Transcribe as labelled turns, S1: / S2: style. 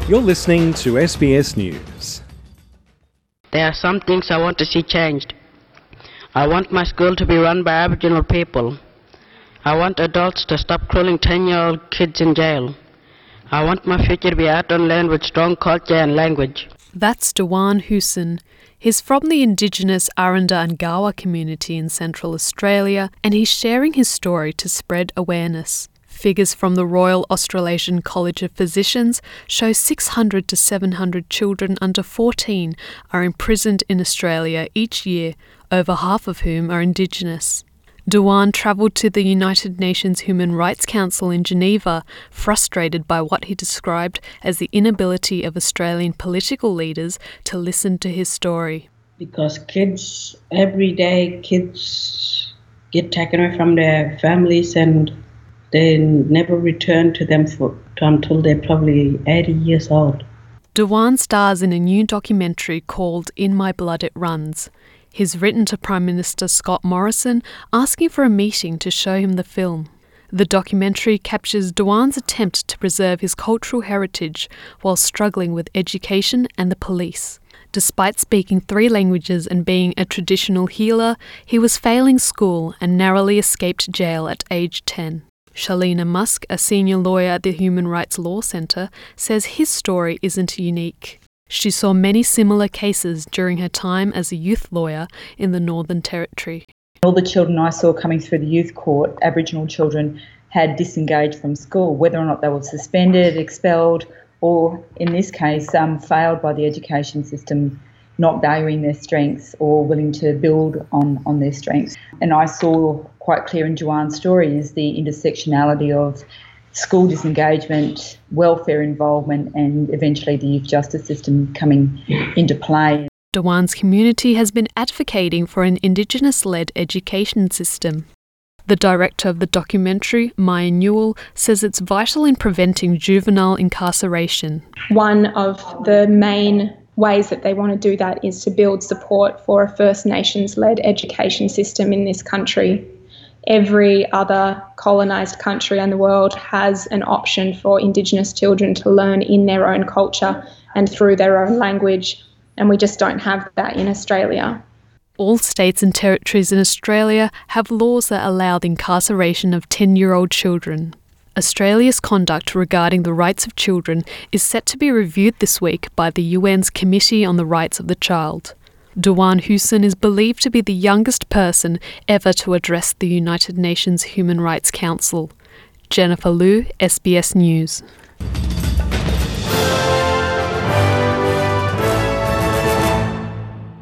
S1: You're listening to SBS News.
S2: There are some things I want to see changed. I want my school to be run by Aboriginal people. I want adults to stop crueling 10-year-old kids in jail. I want my future to be out on land with strong culture and language.
S3: That's Dewan Hussein. He's from the Indigenous Aranda and Gawa community in Central Australia, and he's sharing his story to spread awareness. Figures from the Royal Australasian College of Physicians show 600 to 700 children under 14 are imprisoned in Australia each year, over half of whom are Indigenous. Dewan travelled to the United Nations Human Rights Council in Geneva, frustrated by what he described as the inability of Australian political leaders to listen to his story.
S4: Because every day kids get taken away from their families and they never return to them until they're probably 80 years old.
S3: Dewan stars in a new documentary called In My Blood It Runs. He's written to Prime Minister Scott Morrison asking for a meeting to show him the film. The documentary captures Dewan's attempt to preserve his cultural heritage while struggling with education and the police. Despite speaking 3 languages and being a traditional healer, he was failing school and narrowly escaped jail at age 10. Shalina Musk, a senior lawyer at the Human Rights Law Centre, says his story isn't unique. She saw many similar cases during her time as a youth lawyer in the Northern Territory.
S5: All the children I saw coming through the youth court, Aboriginal children, had disengaged from school, whether or not they were suspended, expelled, or in this case, failed by the education system, not valuing their strengths or willing to build on their strengths. And I saw quite clear in Dewan's story is the intersectionality of school disengagement, welfare involvement, and eventually the youth justice system coming into play.
S3: Dewan's community has been advocating for an Indigenous-led education system. The director of the documentary, Maya Newell, says it's vital in preventing juvenile incarceration.
S6: One of the main ways that they want to do that is to build support for a First Nations-led education system in this country. Every other colonised country in the world has an option for Indigenous children to learn in their own culture and through their own language, and we just don't have that in Australia.
S3: All states and territories in Australia have laws that allow the incarceration of 10-year-old children. Australia's conduct regarding the rights of children is set to be reviewed this week by the UN's Committee on the Rights of the Child. Dewan Hussein is believed to be the youngest person ever to address the United Nations Human Rights Council. Jennifer Liu, SBS News.